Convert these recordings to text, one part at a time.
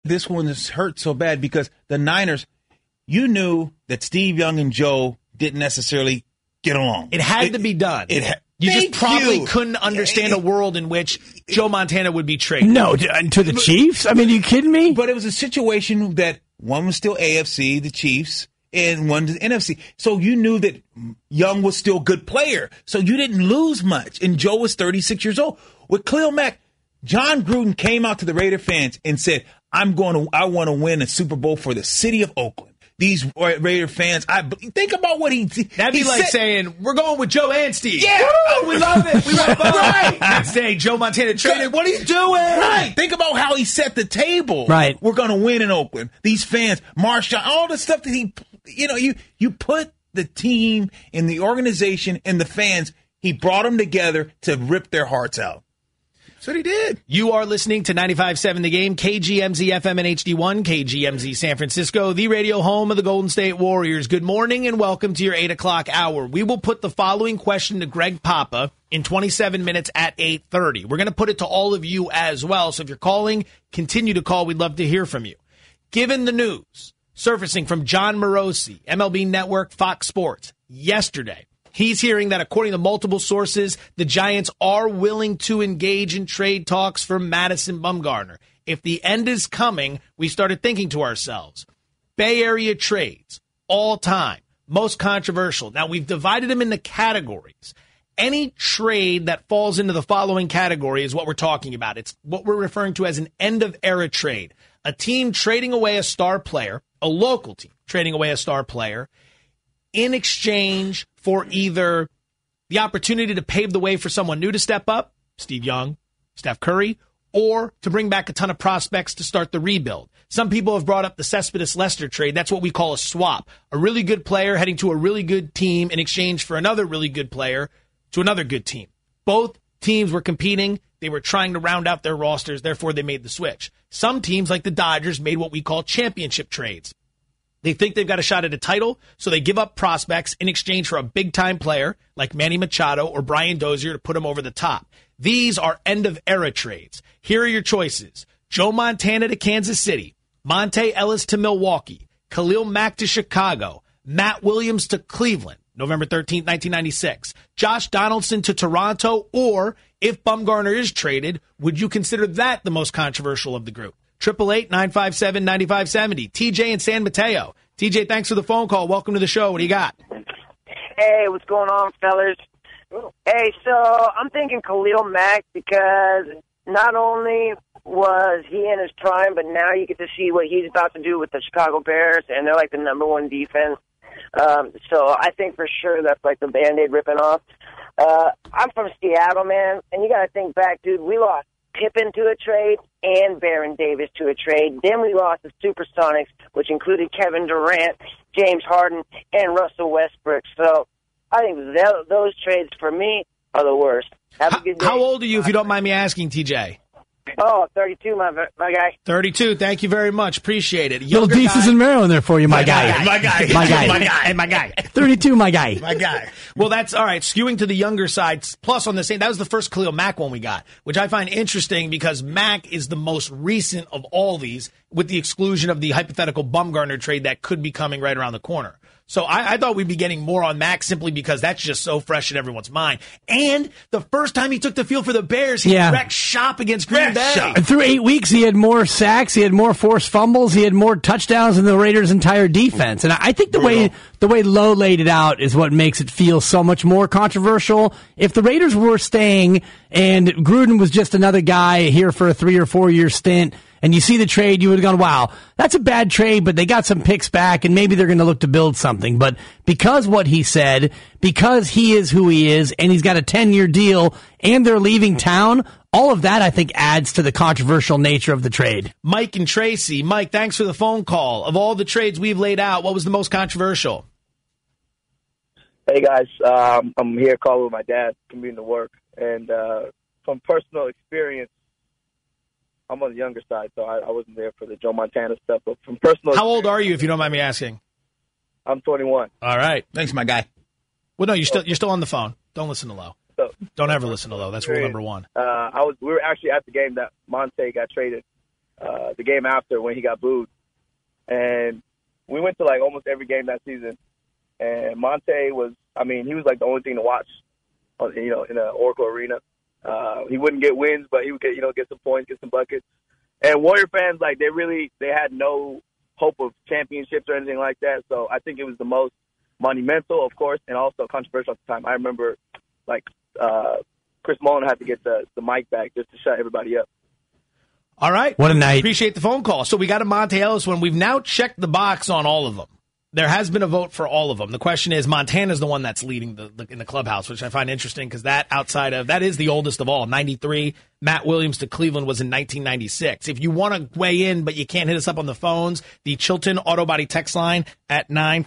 This one is hurt so bad because the Niners, you knew that Steve Young and Joe didn't necessarily get along. It had to be done. You just probably couldn't understand a world in which Joe Montana would be traded. No, to the Chiefs? I mean, are you kidding me? But it was a situation that one was still AFC, the Chiefs, and one the NFC. So you knew that Young was still a good player. So you didn't lose much. And Joe was 36 years old. With Khalil Mack, John Gruden came out to the Raider fans and said, I want to win a Super Bowl for the city of Oakland. These Raider fans, think about what he did. That'd be like saying, we're going with Joe and Steve. Yeah. Oh, we love it. We love it. Right. Next day, Joe Montana traded. What are you doing? Right. Think about how he set the table. Right. We're going to win in Oakland. These fans, Marshawn, all the stuff that you put the team and the organization and the fans, he brought them together to rip their hearts out. That's what he did. You are listening to 95.7 The Game, KGMZ FM and HD1, KGMZ San Francisco, the radio home of the Golden State Warriors. Good morning and welcome to your 8 o'clock hour. We will put the following question to Greg Papa in 27 minutes at 8:30. We're going to put it to all of you as well. So if you're calling, continue to call. We'd love to hear from you. Given the news surfacing from John Morosi, MLB Network, Fox Sports, yesterday, he's hearing that according to multiple sources, the Giants are willing to engage in trade talks for Madison Bumgarner. If the end is coming, we started thinking to ourselves, Bay Area trades, all time, most controversial. Now, we've divided them into categories. Any trade that falls into the following category is what we're talking about. It's what we're referring to as an end-of-era trade. A team trading away a star player, a local team trading away a star player, in exchange for either the opportunity to pave the way for someone new to step up, Steve Young, Steph Curry, or to bring back a ton of prospects to start the rebuild. Some people have brought up the Cespedes-Lester trade. That's what we call a swap. A really good player heading to a really good team in exchange for another really good player to another good team. Both teams were competing. They were trying to round out their rosters. Therefore, they made the switch. Some teams, like the Dodgers, made what we call championship trades. They think they've got a shot at a title, so they give up prospects in exchange for a big-time player like Manny Machado or Brian Dozier to put them over the top. These are end-of-era trades. Here are your choices. Joe Montana to Kansas City, Monte Ellis to Milwaukee, Khalil Mack to Chicago, Matt Williams to Cleveland, November 13th, 1996, Josh Donaldson to Toronto, or if Bumgarner is traded, would you consider that the most controversial of the group? 888-957-9570. TJ in San Mateo. TJ, thanks for the phone call. Welcome to the show. What do you got? Hey, what's going on, fellas? Hey, so I'm thinking Khalil Mack because not only was he in his prime, but now you get to see what he's about to do with the Chicago Bears, and they're like the number one defense. So I think for sure that's like the Band-Aid ripping off. I'm from Seattle, man, and you got to think back, dude. We lost Pippen to a trade and Baron Davis to a trade. Then we lost the Supersonics, which included Kevin Durant, James Harden, and Russell Westbrook. So I think those trades for me are the worst. Have a good day. How old are you, if you don't mind me asking, TJ? Oh, 32, my guy. 32. Thank you very much. Appreciate it. Little Desus in Maryland there for you, my guy. My guy. My guy. My guy. 32, my guy. My guy. Well, that's all right. Skewing to the younger side. Plus, on the same, that was the first Khalil Mack one we got, which I find interesting because Mack is the most recent of all these, with the exclusion of the hypothetical Bumgarner trade that could be coming right around the corner. So I thought we'd be getting more on Mack simply because that's just so fresh in everyone's mind. And the first time he took the field for the Bears, he wrecked shop against Green Bay. And through 8 weeks, he had more sacks, he had more forced fumbles, he had more touchdowns than the Raiders' entire defense. And I think the way Lowe laid it out is what makes it feel so much more controversial. If the Raiders were staying and Gruden was just another guy here for a 3 or 4 year stint, and you see the trade, you would have gone, wow, that's a bad trade, but they got some picks back, and maybe they're going to look to build something. But because what he said, because he is who he is, and he's got a 10-year deal, and they're leaving town, all of that, I think, adds to the controversial nature of the trade. Mike and Tracy. Mike, thanks for the phone call. Of all the trades we've laid out, what was the most controversial? Hey, guys. I'm here calling with my dad, commuting to work. And from personal experience, I'm on the younger side, so I wasn't there for the Joe Montana stuff. But from personal How old are you, if you don't mind me asking? I'm 21. All right. Thanks, my guy. Well, no, you're still on the phone. Don't listen to Lowe. Don't ever listen to Lowe. That's rule number one. We were actually at the game that Monte got traded the game after when he got booed. And we went to, like, almost every game that season. And Monte was, I mean, he was, like, the only thing to watch, in the Oracle Arena. He wouldn't get wins, but he would get some points, get some buckets. And Warrior fans, like, they had no hope of championships or anything like that. So I think it was the most monumental, of course, and also controversial at the time. I remember, like, Chris Mullin had to get the mic back just to shut everybody up. All right. What a night. Appreciate the phone call. So we got a Monte Ellis one. We've now checked the box on all of them. There has been a vote for all of them. The question is, Montana's the one that's leading in the clubhouse, which I find interesting because that is the oldest of all. 93, Matt Williams to Cleveland was in 1996. If you want to weigh in, but you can't hit us up on the phones, the Chilton Auto Body text line at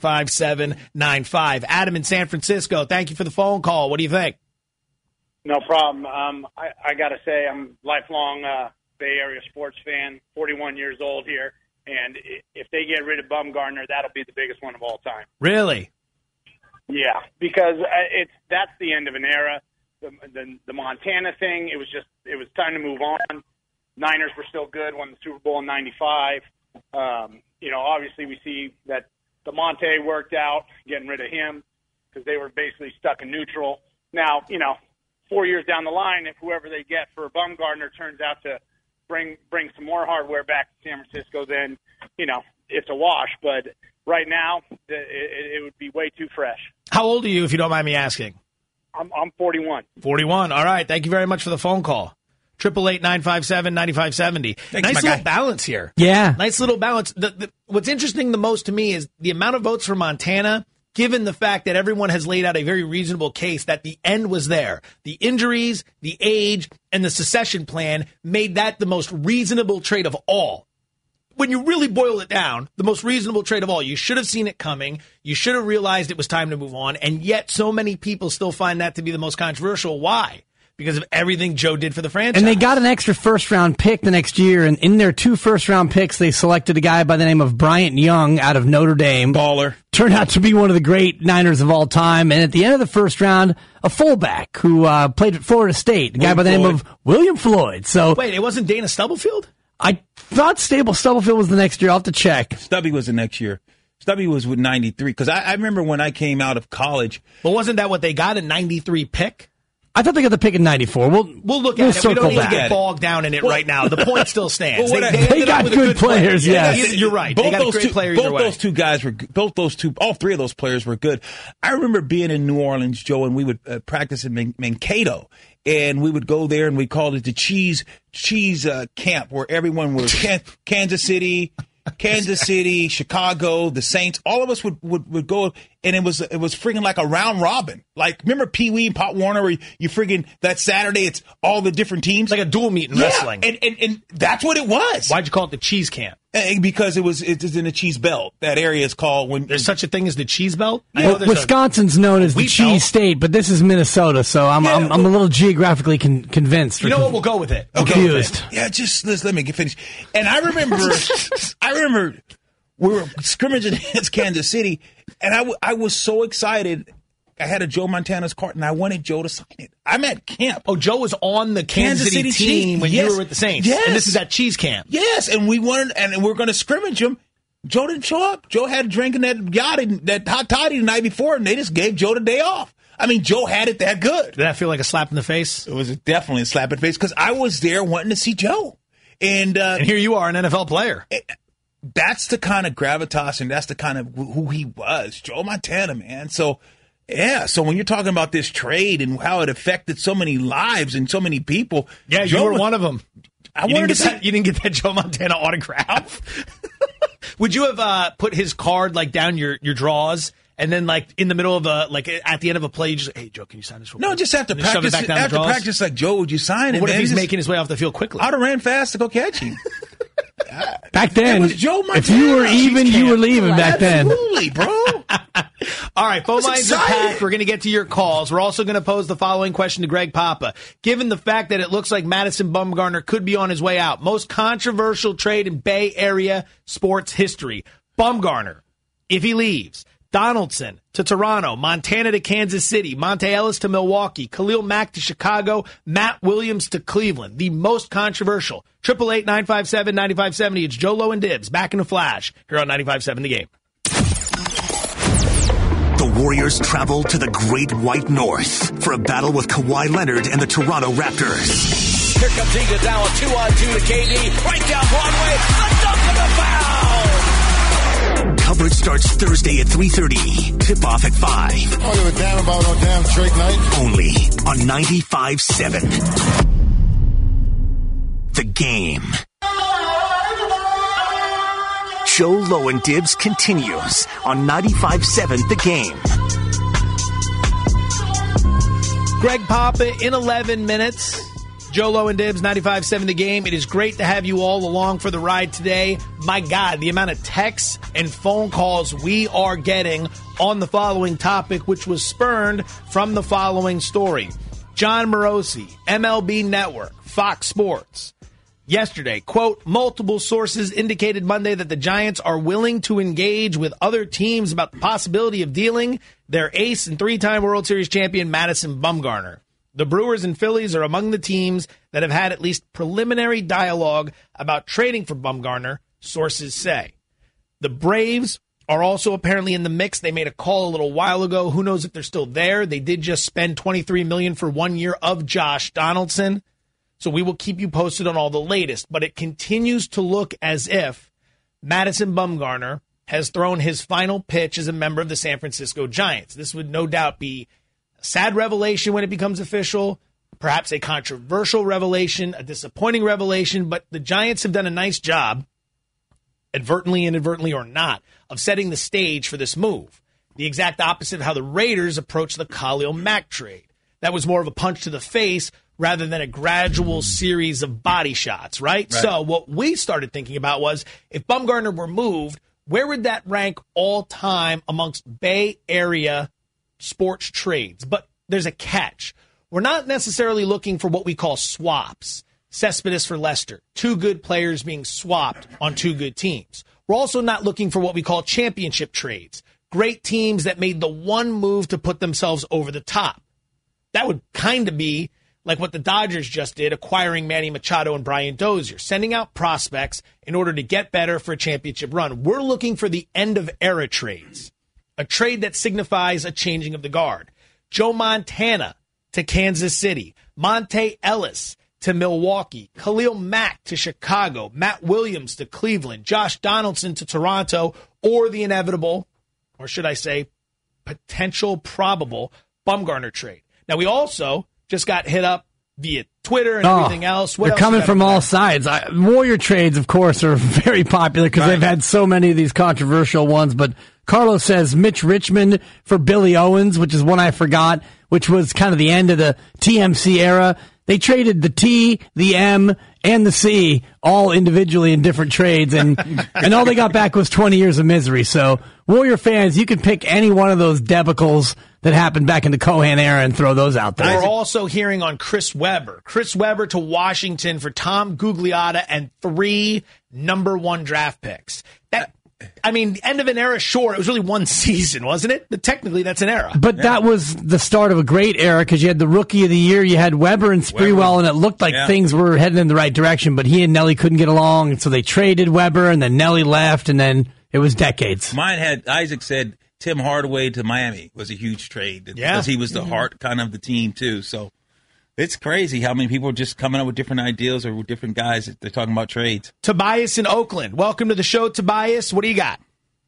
95795. Adam in San Francisco, thank you for the phone call. What do you think? No problem. I got to say, I'm a lifelong Bay Area sports fan, 41 years old here. And if they get rid of Bumgarner, that'll be the biggest one of all time. Really? Yeah, because that's the end of an era. The Montana thing, it was time to move on. Niners were still good, won the Super Bowl in '95. Obviously we see that the Monte worked out, getting rid of him because they were basically stuck in neutral. Now, 4 years down the line, if whoever they get for Bumgarner turns out to bring some more hardware back to San Francisco, then, it's a wash. But right now, it would be way too fresh. How old are you, if you don't mind me asking? I'm 41. 41. All right. Thank you very much for the phone call. 888-957-9570. Nice little balance here. Yeah. Nice little balance. What's interesting the most to me is the amount of votes for Montana, given the fact that everyone has laid out a very reasonable case that the end was there. The injuries, the age, and the succession plan made that the most reasonable trade of all. When you really boil it down, the most reasonable trade of all. You should have seen it coming. You should have realized it was time to move on. And yet so many people still find that to be the most controversial. Why? Because of everything Joe did for the franchise. And they got an extra first-round pick the next year, and in their 2 first-round picks, they selected a guy by the name of Bryant Young out of Notre Dame. Baller. Turned out to be one of the great Niners of all time. And at the end of the first round, a fullback who played at Florida State, a guy by the name of William Floyd. So wait, it wasn't Dana Stubblefield? I thought Stubblefield was the next year. I'll have to check. Stubby was the next year. Stubby was with 93, because I remember when I came out of college. But wasn't that what they got, a 93 pick? I thought they got the pick in 94. We'll look at it. We don't need to get bogged down in it right now. The point still stands. They got good players, yes. You're right. They got great players either way. All three of those players were good. I remember being in New Orleans, Joe, and we would practice in Mankato. And we would go there and we called it the cheese camp, where everyone was Kansas City, Chicago, the Saints. All of us would go, and it was freaking like a round robin. Like, remember Pee Wee and Pop Warner, where you freaking that Saturday it's all the different teams, like a dual meet in wrestling. And that's what it was. Why'd you call it the cheese camp? Because it's in the cheese belt. That area is called there's such a thing as the cheese belt. Wisconsin's known as the cheese state, but this is Minnesota, so I'm a little geographically convinced. You know what? We'll go with it. Confused. Yeah, just let me get finished. And I remember we were scrimmaging against Kansas City, and I was so excited. I had a Joe Montana's card, and I wanted Joe to sign it. I'm at camp. Oh, Joe was on the Kansas City team when you were with the Saints. Yes. And this is at cheese camp. Yes, and we were going to scrimmage him. Joe didn't show up. Joe had drinking that hot toddy the night before, and they just gave Joe the day off. I mean, Joe had it that good. Did that feel like a slap in the face? It was definitely a slap in the face, because I was there wanting to see Joe. And here you are, an NFL player. That's the kind of gravitas, and that's the kind of who he was. Joe Montana, man. So... yeah, so when you're talking about this trade and how it affected so many lives and so many people, yeah, you were one of them. You didn't get that Joe Montana autograph. Would you have put his card like down your drawers, and then like in the middle of at the end of a play, you just, hey Joe, can you sign this real quick? No, just after practice. After practice, like, Joe, would you sign it? What if he's making his way off the field quickly? I'd have ran fast to go catch him. Back then, Joe Montana. If you were even, you were leaving back then. Absolutely, bro. All right, phone lines are packed. We're going to get to your calls. We're also going to pose the following question to Greg Papa. Given the fact that it looks like Madison Bumgarner could be on his way out, most controversial trade in Bay Area sports history. Bumgarner, if he leaves, Donaldson to Toronto, Montana to Kansas City, Monte Ellis to Milwaukee, Khalil Mack to Chicago, Matt Williams to Cleveland. The most controversial. 888-957-9570. It's Joe Low and Dibs. Back in a flash here on 95.7 The Game. The Warriors travel to the Great White North for a battle with Kawhi Leonard and the Toronto Raptors. Here comes Iguodala, 2-on-2 to KD, right down Broadway, the dunk and the foul! Coverage starts Thursday at 3:30. Tip-off at 5. I don't give a damn about no damn Drake night. Only on 95.7. The Game. Joe Low and Dibs continues on 95.7 The Game. Greg Papa in 11 minutes. Joe Low and Dibs, 95.7 The Game. It is great to have you all along for the ride today. My God, the amount of texts and phone calls we are getting on the following topic, which was spurned from the following story. John Morosi, MLB Network, Fox Sports. Yesterday, quote, multiple sources indicated Monday that the Giants are willing to engage with other teams about the possibility of dealing their ace and three-time World Series champion Madison Bumgarner. The Brewers and Phillies are among the teams that have had at least preliminary dialogue about trading for Bumgarner, sources say. The Braves are also apparently in the mix. They made a call a little while ago. Who knows if they're still there? They did just spend $23 million for 1 year of Josh Donaldson. So we will keep you posted on all the latest. But it continues to look as if Madison Bumgarner has thrown his final pitch as a member of the San Francisco Giants. This would no doubt be a sad revelation when it becomes official, perhaps a controversial revelation, a disappointing revelation, but the Giants have done a nice job, advertently, inadvertently, or not, of setting the stage for this move. The exact opposite of how the Raiders approached the Khalil Mack trade. That was more of a punch to the face rather than a gradual series of body shots, right? So what we started thinking about was, if Bumgarner were moved, where would that rank all time amongst Bay Area sports trades? But there's a catch. We're not necessarily looking for what we call swaps. Cespedes for Leicester. Two good players being swapped on two good teams. We're also not looking for what we call championship trades. Great teams that made the one move to put themselves over the top. That would kind of be like what the Dodgers just did, acquiring Manny Machado and Brian Dozier, sending out prospects in order to get better for a championship run. We're looking for the end-of-era trades, a trade that signifies a changing of the guard. Joe Montana to Kansas City, Monte Ellis to Milwaukee, Khalil Mack to Chicago, Matt Williams to Cleveland, Josh Donaldson to Toronto, or the inevitable, or should I say potential probable, Bumgarner trade. Now, we also just got hit up via Twitter and everything else. They're coming from all sides. Warrior trades, of course, are very popular because they've had so many of these controversial ones. But Carlos says Mitch Richmond for Billy Owens, which is one I forgot, which was kind of the end of the TMC era. They traded the T, the M, and the C all individually in different trades, and all they got back was 20 years of misery. So, Warrior fans, you can pick any one of those debacles that happened back in the Cohan era and throw those out there. We're also hearing on Chris Webber. Chris Webber to Washington for Tom Gugliotta and 3 number 1 draft picks. I mean, end of an era, sure. It was really one season, wasn't it? But technically, that's an era. But that was the start of a great era because you had the Rookie of the Year, you had Weber and Sprewell, and it looked like things were heading in the right direction. But he and Nelly couldn't get along, and so they traded Weber, and then Nelly left, and then it was decades. Mine had, Isaac said, Tim Hardaway to Miami was a huge trade because he was the heart kind of the team, too. So it's crazy how many people are just coming up with different ideas or with different guys that they're talking about trades. Tobias in Oakland. Welcome to the show, Tobias. What do you got?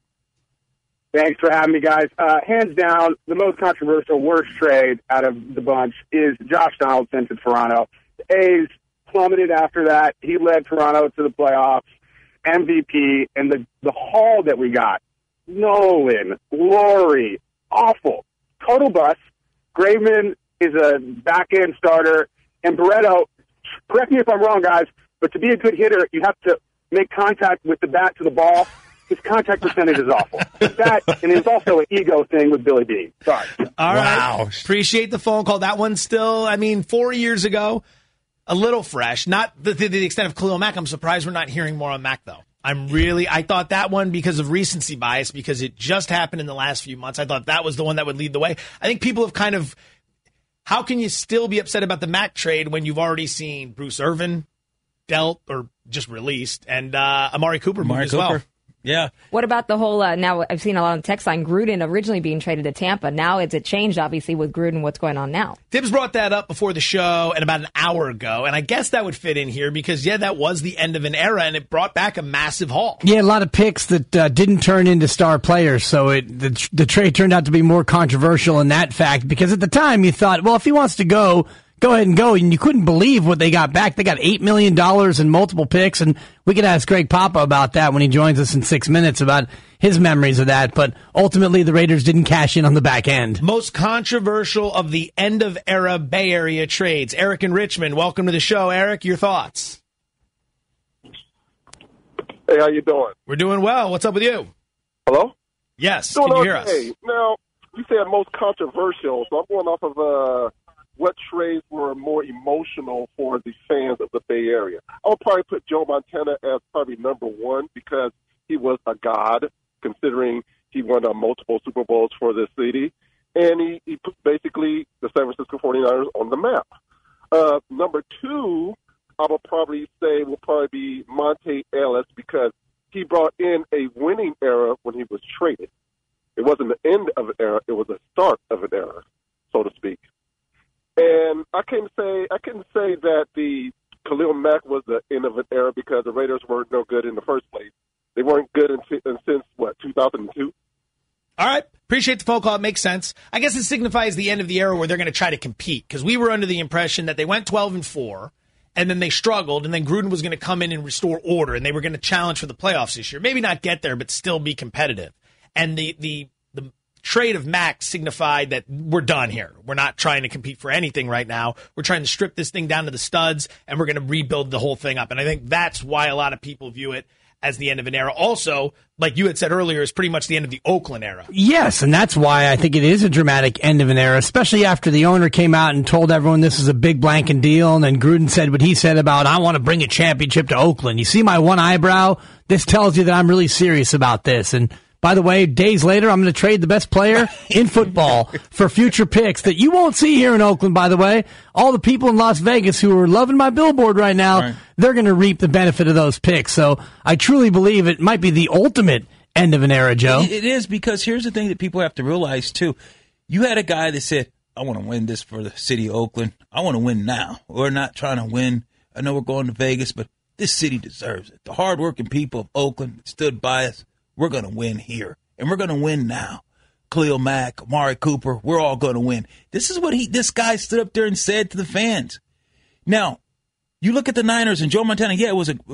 Thanks for having me, guys. Hands down, the most controversial, worst trade out of the bunch is Josh Donaldson to Toronto. The A's plummeted after that. He led Toronto to the playoffs, MVP, and the haul that we got, Nolan, Laurie, awful. Total bust. Graveman is a back-end starter. And Barreto, correct me if I'm wrong, guys, but to be a good hitter, you have to make contact with the bat to the ball. His contact percentage is awful. That, and it was also an ego thing with Billy Beane. Sorry. All right. Appreciate the phone call. That one's still, 4 years ago, a little fresh. Not to the extent of Khalil Mack. I'm surprised we're not hearing more on Mack, though. I thought that one, because of recency bias, because it just happened in the last few months, I thought that was the one that would lead the way. I think people have kind of, how can you still be upset about the Mack trade when you've already seen Bruce Irvin dealt or just released, and Amari Cooper moved as well? Yeah. What about the whole, now I've seen a lot on the text line, Gruden originally being traded to Tampa. Now it's changed, obviously, with Gruden, what's going on now. Tibbs brought that up before the show and about an hour ago, and I guess that would fit in here because, that was the end of an era, and it brought back a massive haul. Yeah, a lot of picks that didn't turn into star players, so the trade turned out to be more controversial in that fact, because at the time you thought, well, if he wants to go ahead and go. And you couldn't believe what they got back. They got $8 million in multiple picks, and we could ask Greg Papa about that when he joins us in 6 minutes about his memories of that. But ultimately, the Raiders didn't cash in on the back end. Most controversial of the end-of-era Bay Area trades. Eric in Richmond, welcome to the show. Eric, your thoughts? Hey, how you doing? We're doing well. What's up with you? Hello? Yes, doing can you hear us? Now, you said most controversial, so I'm going off of what trades were more emotional for the fans of the Bay Area. I would probably put Joe Montana as probably number one because he was a god, considering he won multiple Super Bowls for this city. And he put basically the San Francisco 49ers on the map. Number two, I would probably say will probably be Monte Ellis because he brought in a winning era when he was traded. It wasn't the end of an era; it was the start of an era, so to speak. And I couldn't say that the Khalil Mack was the end of an era because the Raiders weren't no good in the first place. They weren't good since 2002. All right. Appreciate the phone call. It makes sense. I guess it signifies the end of the era where they're going to try to compete, because we were under the impression that they went 12-4 and then they struggled, and then Gruden was going to come in and restore order, and they were going to challenge for the playoffs this year. Maybe not get there, but still be competitive. And the trade of Mack signified that we're done here. We're not trying to compete for anything right now. We're trying to strip this thing down to the studs, and we're going to rebuild the whole thing up. And I think that's why a lot of people view it as the end of an era. Also, like you had said earlier, is pretty much the end of the Oakland era. Yes, and that's why I think it is a dramatic end of an era, especially after the owner came out and told everyone this is a big blanking deal, and then Gruden said what he said about, I want to bring a championship to Oakland. You see my one eyebrow? This tells you that I'm really serious about this. And by the way, days later, I'm going to trade the best player in football for future picks that you won't see here in Oakland, by the way. All the people in Las Vegas who are loving my billboard right now, they're going to reap the benefit of those picks. So I truly believe it might be the ultimate end of an era, Joe. It is, because here's the thing that people have to realize, too. You had a guy that said, I want to win this for the city of Oakland. I want to win now. We're not trying to win. I know we're going to Vegas, but this city deserves it. The hardworking people of Oakland stood by us. We're going to win here, and we're going to win now. Khalil Mack, Amari Cooper, we're all going to win. This is what this guy stood up there and said to the fans. Now, you look at the Niners and Joe Montana. Yeah,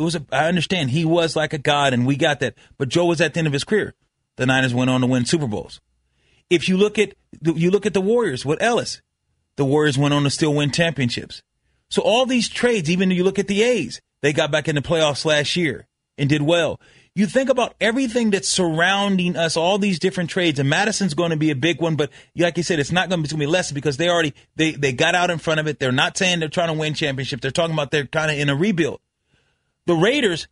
I understand he was like a god, and we got that. But Joe was at the end of his career. The Niners went on to win Super Bowls. If you look at the Warriors with Ellis, the Warriors went on to still win championships. So all these trades, even if you look at the A's, they got back in the playoffs last year and did well. You think about everything that's surrounding us, all these different trades, and Madison's going to be a big one, but like you said, it's not going to be less because they got out in front of it. They're not saying they're trying to win championship. They're talking about they're kind of in a rebuild. The Raiders,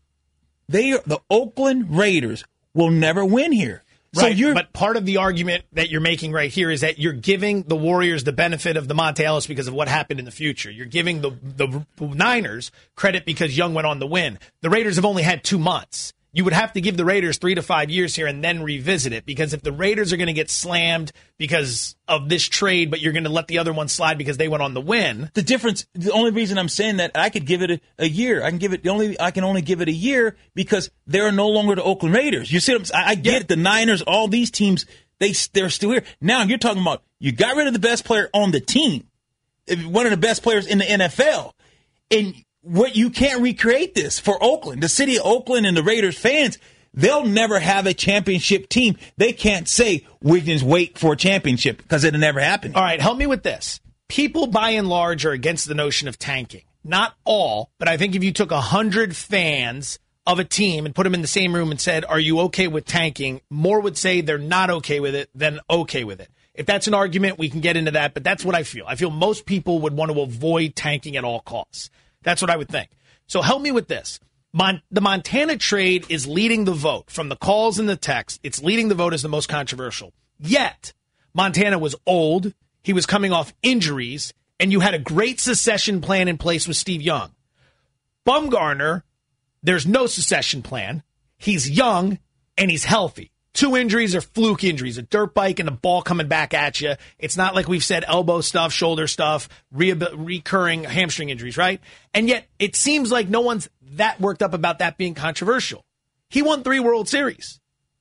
the Oakland Raiders will never win here. Right, but part of the argument that you're making right here is that you're giving the Warriors the benefit of the Monte Ellis because of what happened in the future. You're giving the Niners credit because Young went on the win. The Raiders have only had 2 months. You would have to give the Raiders 3 to 5 years here and then revisit it, because if the Raiders are going to get slammed because of this trade, but you're going to let the other one slide because they went on the win. The only reason I'm saying that, I could give it a year. I can only give it a year because they're no longer the Oakland Raiders. You see what I get it. The Niners, all these teams, they're still here. Now you're talking about you got rid of the best player on the team, one of the best players in the NFL, and what you can't recreate this for Oakland, the city of Oakland, and the Raiders fans. They'll never have a championship team. They can't say we can just wait for a championship because it'll never happen. All right, help me with this. People, by and large, are against the notion of tanking. Not all, but I think if you took 100 fans of a team and put them in the same room and said, are you okay with tanking? More would say they're not okay with it than okay with it. If that's an argument, we can get into that, but that's what I feel. I feel most people would want to avoid tanking at all costs. That's what I would think. So help me with this. The Montana trade is leading the vote from the calls and the texts. It's leading the vote as the most controversial. Yet, Montana was old. He was coming off injuries, and you had a great succession plan in place with Steve Young. Bumgarner, there's no succession plan. He's young, and he's healthy. 2 injuries are fluke injuries, a dirt bike and a ball coming back at you. It's not like we've said elbow stuff, shoulder stuff, recurring hamstring injuries, right? And yet it seems like no one's that worked up about that being controversial. He won 3 World Series,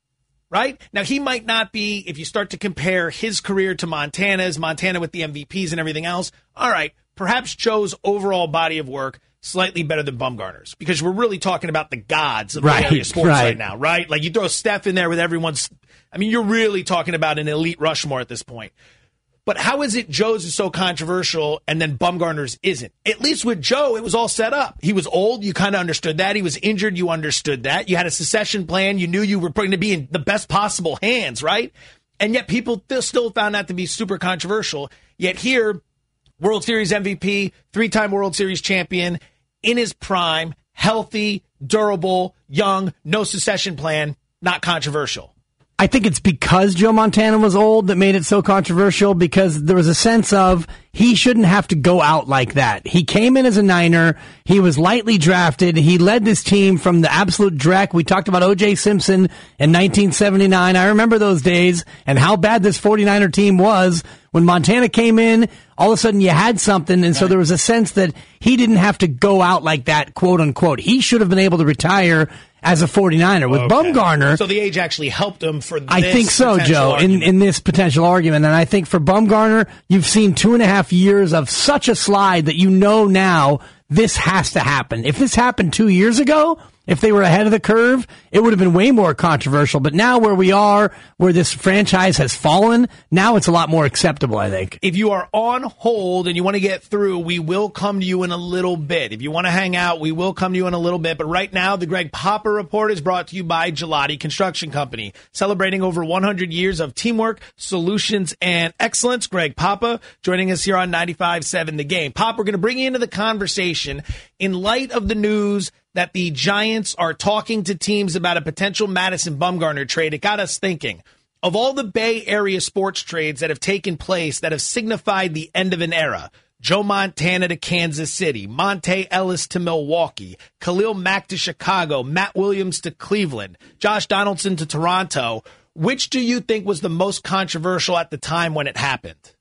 right? Now, he might not be, if you start to compare his career to Montana's, Montana with the MVPs and everything else, all right, perhaps Joe's overall body of work slightly better than Bumgarner's, because we're really talking about the gods of area sports right now, right? Like you throw Steph in there with everyone's, I mean, you're really talking about an elite Rushmore at this point. But how is it Joe's is so controversial and then Bumgarner's isn't? At least with Joe, it was all set up. He was old. You kind of understood that. He was injured. You understood that. You had a succession plan. You knew you were going to be in the best possible hands, right? And yet people still found that to be super controversial. Yet here, World Series MVP, 3-time World Series champion, in his prime, healthy, durable, young, no succession plan, not controversial. I think it's because Joe Montana was old that made it so controversial, because there was a sense of he shouldn't have to go out like that. He came in as a Niner. He was lightly drafted. He led this team from the absolute dreck. We talked about O.J. Simpson in 1979. I remember those days and how bad this 49er team was. When Montana came in, all of a sudden you had something, and so there was a sense that he didn't have to go out like that, quote unquote. He should have been able to retire as a 49er. With Bumgarner, so the age actually helped him for this I think so, Joe, in this potential argument. And I think for Bumgarner, you've seen 2.5 years of such a slide that you know now this has to happen. If this happened 2 years ago, if they were ahead of the curve, it would have been way more controversial. But now where we are, where this franchise has fallen, now it's a lot more acceptable, I think. If you are on hold and you want to get through, we will come to you in a little bit. If you want to hang out, we will come to you in a little bit. But right now, the Greg Papa Report is brought to you by Gelati Construction Company, celebrating over 100 years of teamwork, solutions, and excellence. Greg Papa joining us here on 95.7 The Game. Papa, we're going to bring you into the conversation in light of the news that the Giants are talking to teams about a potential Madison Bumgarner trade. It got us thinking of all the Bay Area sports trades that have taken place that have signified the end of an era. Joe Montana to Kansas City, Monte Ellis to Milwaukee, Khalil Mack to Chicago, Matt Williams to Cleveland, Josh Donaldson to Toronto. Which do you think was the most controversial at the time when it happened?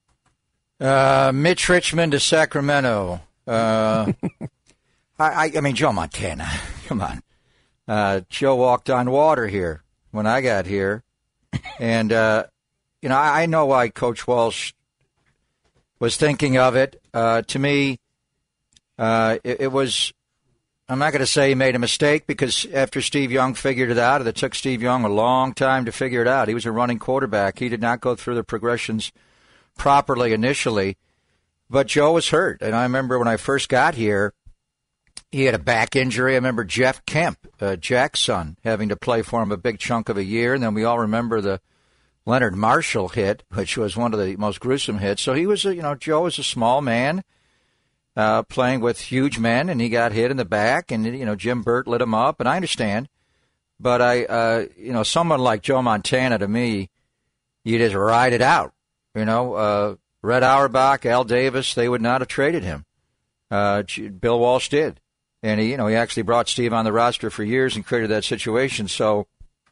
Mitch Richmond to Sacramento. I mean, Joe Montana, come on. Joe walked on water here when I got here. And, I know why Coach Walsh was thinking of it. To me, it was, I'm not going to say he made a mistake, because after Steve Young figured it out, it took Steve Young a long time to figure it out. He was a running quarterback. He did not go through the progressions properly initially. But Joe was hurt. And I remember when I first got here, he had a back injury. I remember Jeff Kemp, Jack's son, having to play for him a big chunk of a year. And then we all remember the Leonard Marshall hit, which was one of the most gruesome hits. So he was, Joe was a small man playing with huge men, and he got hit in the back. And, Jim Burt lit him up. And I understand. But, someone like Joe Montana, to me, you just ride it out. Red Auerbach, Al Davis, they would not have traded him. Bill Walsh did. And he actually brought Steve on the roster for years and created that situation. So,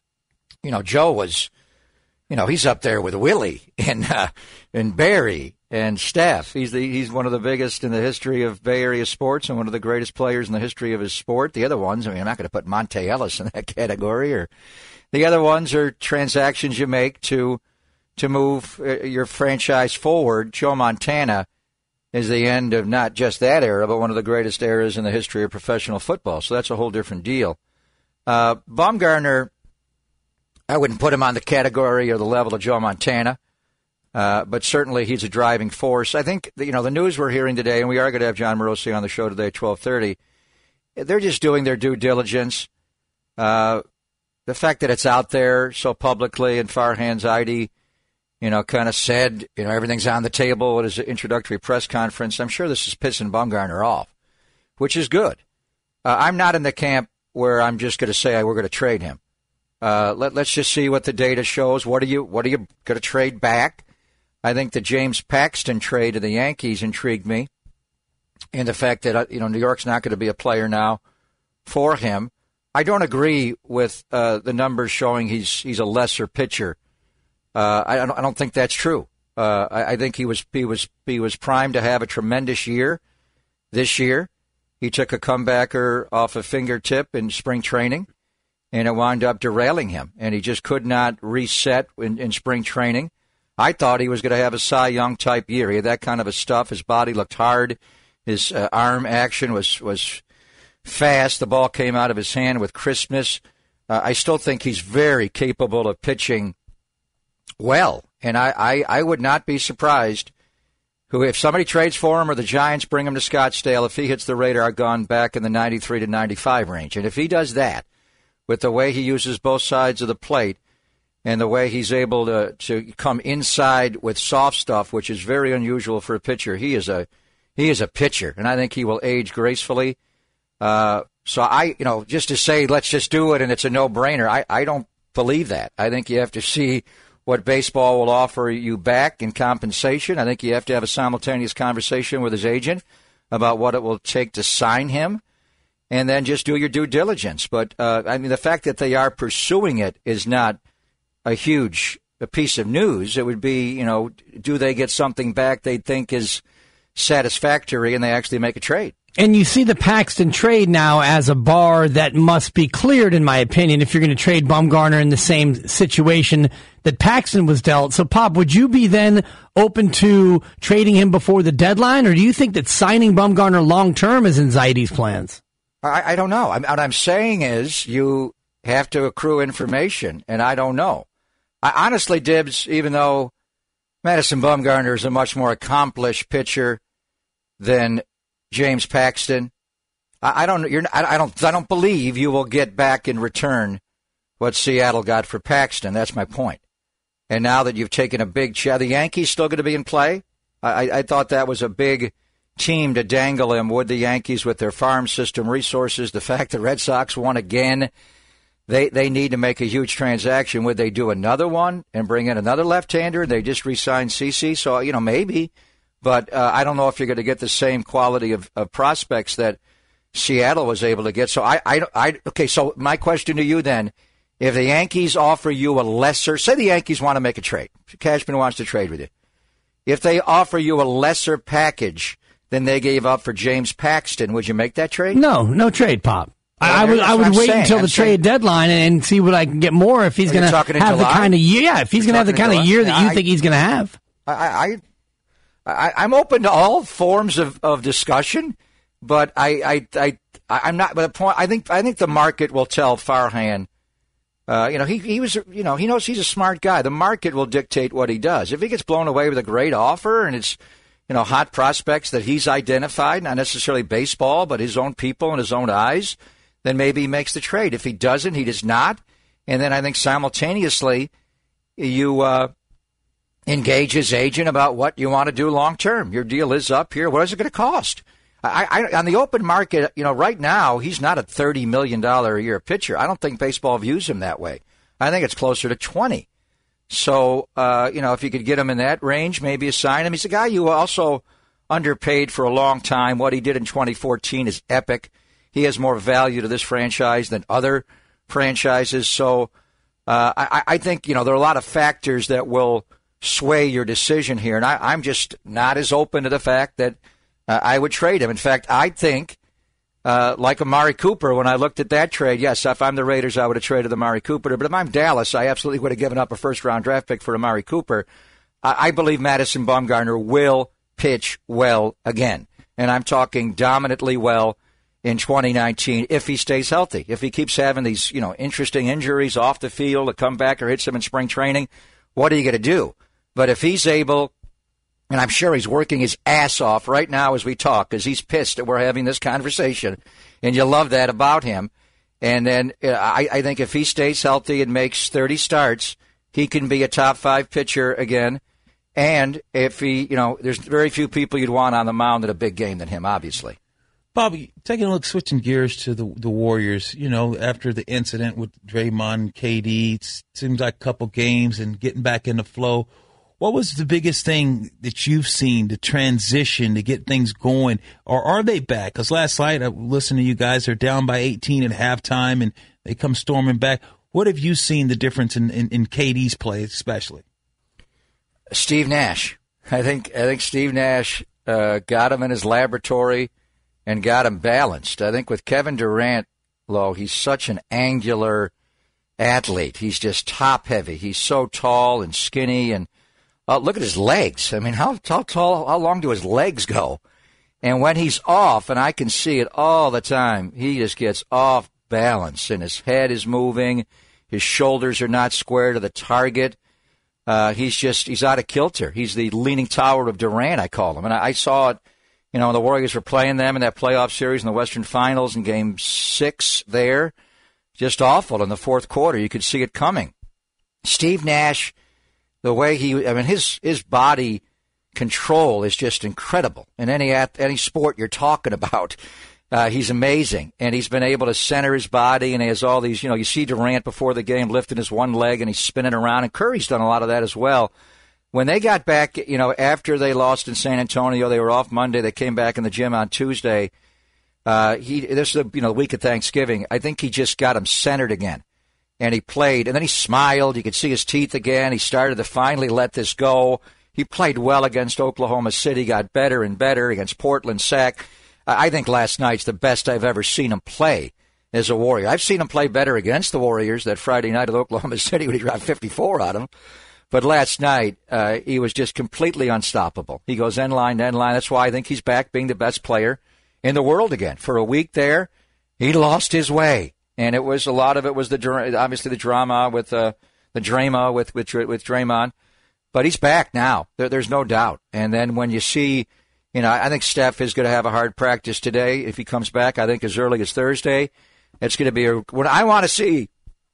Joe was, he's up there with Willie and Barry and Steph. He's one of the biggest in the history of Bay Area sports and one of the greatest players in the history of his sport. The other ones, I'm not going to put Monte Ellis in that category. Or the other ones are transactions you make to move your franchise forward. Joe Montana is the end of not just that era, but one of the greatest eras in the history of professional football. So that's a whole different deal. Bumgarner, I wouldn't put him on the category or the level of Joe Montana, but certainly he's a driving force. I think, the news we're hearing today, and we are going to have John Morosi on the show today at 12:30, they're just doing their due diligence. The fact that it's out there so publicly, and Farhan Zaidi kind of said, everything's on the table at his introductory press conference. I'm sure this is pissing Bumgarner off, which is good. I'm not in the camp where I'm just going to say we're going to trade him. Let's just see what the data shows. What are you going to trade back? I think the James Paxton trade to the Yankees intrigued me, and the fact that New York's not going to be a player now for him. I don't agree with the numbers showing he's a lesser pitcher. I don't think that's true. I think he was primed to have a tremendous year this year. He took a comebacker off a fingertip in spring training, and it wound up derailing him, and he just could not reset in spring training. I thought he was going to have a Cy Young type year. He had that kind of a stuff. His body looked hard. His arm action was fast. The ball came out of his hand with crispness. I still think he's very capable of pitching well, and I would not be surprised if somebody trades for him or the Giants bring him to Scottsdale, if he hits the radar gun back in the 93 to 95 range. And if he does that, with the way he uses both sides of the plate and the way he's able to come inside with soft stuff, which is very unusual for a pitcher, he is a pitcher, and I think he will age gracefully. So just to say, let's just do it and it's a no-brainer, I don't believe that. I think you have to see what baseball will offer you back in compensation. I think you have to have a simultaneous conversation with his agent about what it will take to sign him, and then just do your due diligence. But, the fact that they are pursuing it is not a piece of news. It would be, do they get something back they think is satisfactory and they actually make a trade? And you see the Paxton trade now as a bar that must be cleared, in my opinion, if you're going to trade Bumgarner in the same situation that Paxton was dealt. So, Pop, would you be then open to trading him before the deadline, or do you think that signing Bumgarner long-term is in Zaidi's plans? I don't know. What I'm saying is you have to accrue information, and I don't know. I honestly, Dibs, even though Madison Bumgarner is a much more accomplished pitcher than James Paxton, I don't believe you will get back in return what Seattle got for Paxton. That's my point. And now that you've taken a big the Yankees still going to be in play? I thought that was a big team to dangle him with the Yankees with their farm system resources. The fact the Red Sox won again, they need to make a huge transaction. Would they do another one and bring in another left-hander? They just re-signed CeCe, so maybe. But I don't know if you're going to get the same quality of prospects that Seattle was able to get. So okay. So my question to you then: if the Yankees offer you a lesser, say the Yankees want to make a trade, Cashman wants to trade with you. If they offer you a lesser package than they gave up for James Paxton, would you make that trade? No trade, Pop. I would wait until the trade deadline and see what I can get more if he's going to have the kind of year. Yeah, if he's going to have the kind of year that you think he's going to have. I'm open to all forms of discussion, but I'm not. But the point, I think the market will tell Farhan. He knows he's a smart guy. The market will dictate what he does. If he gets blown away with a great offer and it's hot prospects that he's identified, not necessarily baseball, but his own people and his own eyes, then maybe he makes the trade. If he doesn't, he does not. And then I think simultaneously you engage his agent about what you want to do long term. Your deal is up here. What is it going to cost? On the open market, right now, he's not a $30 million a year pitcher. I don't think baseball views him that way. I think it's closer to 20. So, if you could get him in that range, maybe assign him. He's a guy you also underpaid for a long time. What he did in 2014 is epic. He has more value to this franchise than other franchises. So, I think, there are a lot of factors that will sway your decision here. And I'm just not as open to the fact that I would trade him. In fact, I think, like Amari Cooper, when I looked at that trade, yes, if I'm the Raiders, I would have traded Amari Cooper. But if I'm Dallas, I absolutely would have given up a first-round draft pick for Amari Cooper. I believe Madison Bumgarner will pitch well again. And I'm talking dominantly well in 2019 if he stays healthy. If he keeps having these, interesting injuries off the field, a comebacker hits him in spring training, what are you going to do? But if he's able, and I'm sure he's working his ass off right now as we talk because he's pissed that we're having this conversation, and you love that about him. And then I think if he stays healthy and makes 30 starts, he can be a top 5 pitcher again. And if he, there's very few people you'd want on the mound at a big game than him, obviously. Bobby, taking a look, switching gears to the Warriors, after the incident with Draymond and KD, it seems like a couple games and getting back in the flow. What was the biggest thing that you've seen to transition, to get things going? Or are they back? Because last night I listened to you guys, they're down by 18 at halftime, and they come storming back. What have you seen the difference in KD's play, especially? Steve Nash. I think Steve Nash got him in his laboratory and got him balanced. I think with Kevin Durant, he's such an angular athlete. He's just top-heavy. He's so tall and skinny, and look at his legs. I mean, how tall, how long do his legs go? And when he's off, and I can see it all the time, he just gets off balance, and his head is moving. His shoulders are not square to the target. He's out of kilter. He's the leaning tower of Durant, I call him. And I saw it, when the Warriors were playing them in that playoff series in the Western Finals in Game 6 there. Just awful in the fourth quarter. You could see it coming. Steve Nash, the way his body control is just incredible. In any sport you're talking about, he's amazing. And he's been able to center his body, and he has all these, you see Durant before the game lifting his one leg and he's spinning around, and Curry's done a lot of that as well. When they got back, after they lost in San Antonio, they were off Monday, they came back in the gym on Tuesday. This is the week of Thanksgiving. I think he just got him centered again. And he played, and then he smiled. You could see his teeth again. He started to finally let this go. He played well against Oklahoma City, got better and better against Portland, Sac. I think last night's the best I've ever seen him play as a Warrior. I've seen him play better against the Warriors that Friday night at Oklahoma City when he dropped 54 on them. But last night, he was just completely unstoppable. He goes end line to end line. That's why I think he's back being the best player in the world again. For a week there, he lost his way. And a lot of it was obviously the drama with the drama with Draymond. But he's back now. There's no doubt. And then when you see, I think Steph is going to have a hard practice today if he comes back. I think as early as Thursday. It's going to be what I want to see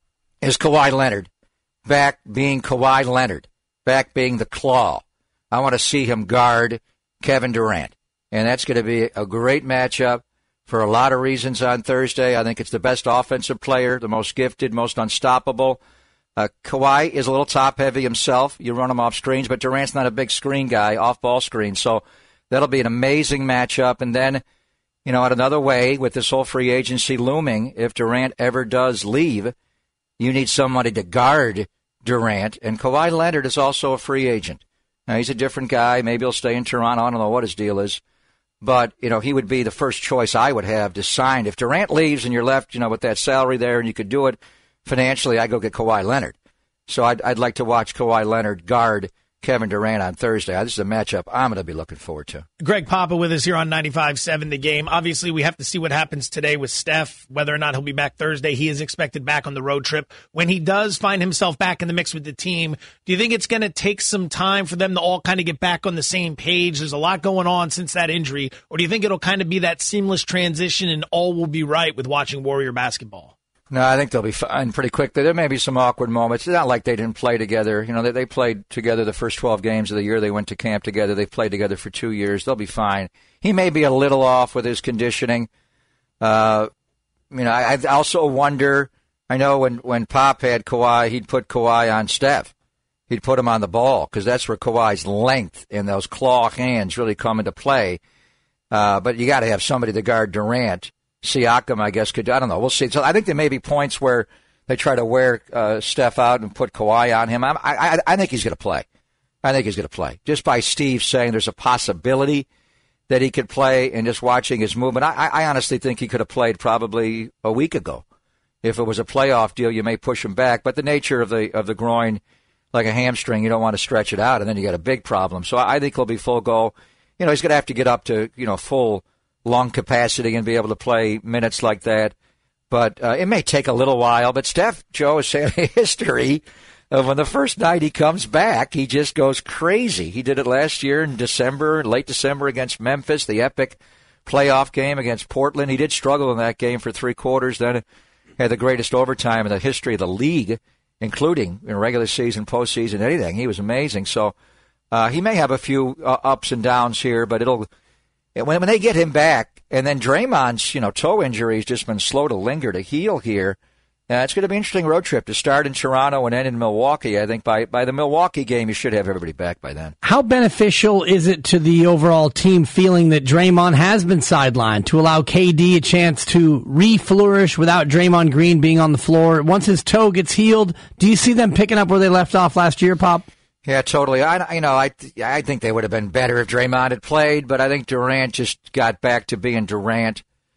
is Kawhi Leonard back being Kawhi Leonard, back being the claw. I want to see him guard Kevin Durant. And that's going to be a great matchup for a lot of reasons on Thursday. I think it's the best offensive player, the most gifted, most unstoppable. Kawhi is a little top-heavy himself. You run him off screens, but Durant's not a big screen guy, off-ball screen. So that'll be an amazing matchup. And then, at another way, with this whole free agency looming, if Durant ever does leave, you need somebody to guard Durant. And Kawhi Leonard is also a free agent. Now, he's a different guy. Maybe he'll stay in Toronto. I don't know what his deal is. But, he would be the first choice I would have to sign. If Durant leaves and you're left, with that salary there and you could do it financially, I'd go get Kawhi Leonard. So I'd like to watch Kawhi Leonard guard Kevin Durant on Thursday. This is a matchup I'm going to be looking forward to. Greg Papa with us here on 95.7 The Game. Obviously, we have to see what happens today with Steph, whether or not he'll be back Thursday. He is expected back on the road trip. When he does find himself back in the mix with the team, do you think it's going to take some time for them to all kind of get back on the same page? There's a lot going on since that injury. Or do you think it'll kind of be that seamless transition and all will be right with watching Warrior basketball? No, I think they'll be fine pretty quick. There may be some awkward moments. It's not like they didn't play together. They played together the first 12 games of the year. They went to camp together. They've played together for 2 years. They'll be fine. He may be a little off with his conditioning. I also wonder, I know when Pop had Kawhi, he'd put Kawhi on Steph. He'd put him on the ball because that's where Kawhi's length and those claw hands really come into play. But you got to have somebody to guard Durant. Siakam, I guess, could. I don't know. We'll see. So I think there may be points where they try to wear Steph out and put Kawhi on him. I think he's going to play. I think he's going to play. Just by Steve saying there's a possibility that he could play and just watching his movement, I honestly think he could have played probably a week ago. If it was a playoff deal, you may push him back. But the nature of the groin, like a hamstring, you don't want to stretch it out, and then you got a big problem. So I think he'll be full go. He's going to have to get up to full lung capacity and be able to play minutes like that. But it may take a little while. But Steph, Joe, has had a history of when the first night he comes back, he just goes crazy. He did it last year in December, late December against Memphis, the epic playoff game against Portland. He did struggle in that game for 3 quarters, then had the greatest overtime in the history of the league, including in regular season, postseason, anything. He was amazing. So he may have a few ups and downs here, but when they get him back, And then Draymond's, toe injury has just been slow to linger, to heal here. It's going to be an interesting road trip to start in Toronto and end in Milwaukee. I think by the Milwaukee game, you should have everybody back by then. How beneficial is it to the overall team feeling that Draymond has been sidelined to allow KD a chance to re-flourish without Draymond Green being on the floor? Once his toe gets healed, do you see them picking up where they left off last year, Pop? Yeah, totally. I think they would have been better if Draymond had played, but I think Durant just got back to being Durant.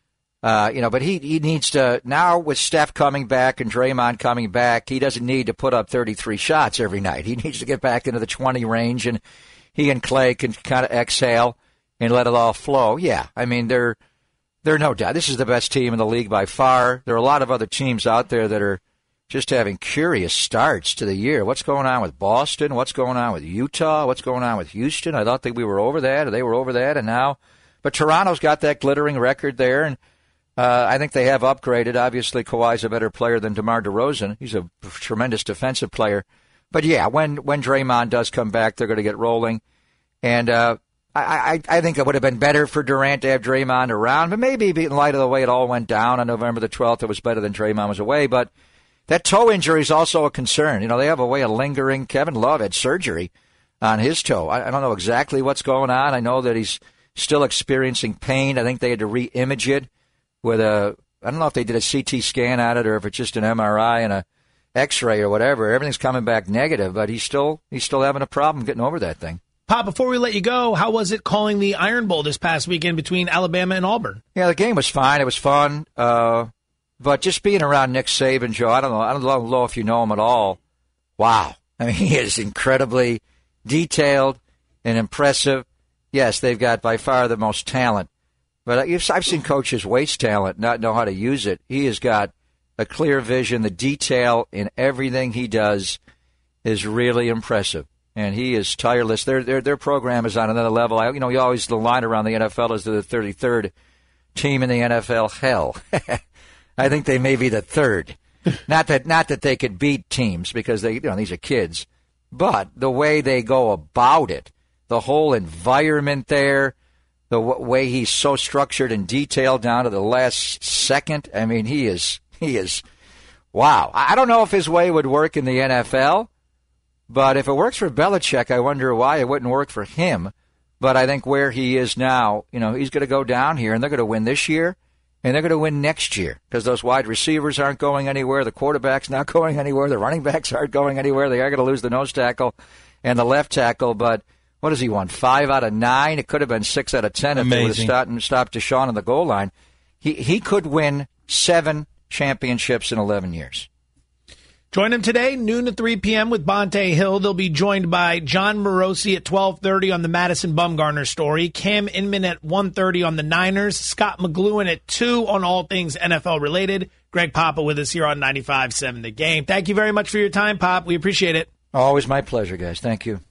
But he needs to, now with Steph coming back and Draymond coming back, he doesn't need to put up 33 shots every night. He needs to get back into the 20 range, and he and Clay can kind of exhale and let it all flow. Yeah, I mean, they're no doubt. This is the best team in the league by far. There are a lot of other teams out there that are just having curious starts to the year. What's going on with Boston? What's going on with Utah? What's going on with Houston? I thought that we were over that, or they were over that, and now. But Toronto's got that glittering record there, and I think they have upgraded. Obviously, Kawhi's a better player than DeMar DeRozan. He's a tremendous defensive player. But, yeah, when Draymond does come back, they're going to get rolling. And I think it would have been better for Durant to have Draymond around, but maybe in light of the way it all went down on November the 12th, it was better than Draymond was away. But that toe injury is also a concern. They have a way of lingering. Kevin Love had surgery on his toe. I don't know exactly what's going on. I know that he's still experiencing pain. I think they had to re-image it with I don't know if they did a CT scan on it or if it's just an MRI and a X-ray or whatever. Everything's coming back negative, but he's still having a problem getting over that thing. Pop, before we let you go, how was it calling the Iron Bowl this past weekend between Alabama and Auburn? Yeah, the game was fine. It was fun. But just being around Nick Saban, Joe, I don't know if you know him at all. Wow. I mean, he is incredibly detailed and impressive. Yes, they've got by far the most talent. But I've seen coaches waste talent, not know how to use it. He has got a clear vision. The detail in everything he does is really impressive. And he is tireless. Their program is on another level. You always, the line around the NFL is the 33rd team in the NFL. Hell, I think they may be the third. Not that they could beat teams because these are kids, but the way they go about it, the whole environment there, the way he's so structured and detailed down to the last second. I mean, he is wow. I don't know if his way would work in the NFL, but if it works for Belichick, I wonder why it wouldn't work for him. But I think where he is now, he's going to go down here, and they're going to win this year, and they're going to win next year because those wide receivers aren't going anywhere. The quarterback's not going anywhere. The running backs aren't going anywhere. They are going to lose the nose tackle and the left tackle, but what has he won? 5 out of 9? It could have been 6 out of 10 if they would have stopped Deshaun on the goal line. He could win 7 championships in 11 years. Join them today, noon to 3 p.m. with Bonte Hill. They'll be joined by John Morosi at 12:30 on the Madison Bumgarner story, Cam Inman at 1:30 on the Niners, Scott McLuhan at 2 on all things NFL related. Greg Papa with us here on 95.7 The Game. Thank you very much for your time, Pop. We appreciate it. Always my pleasure, guys. Thank you.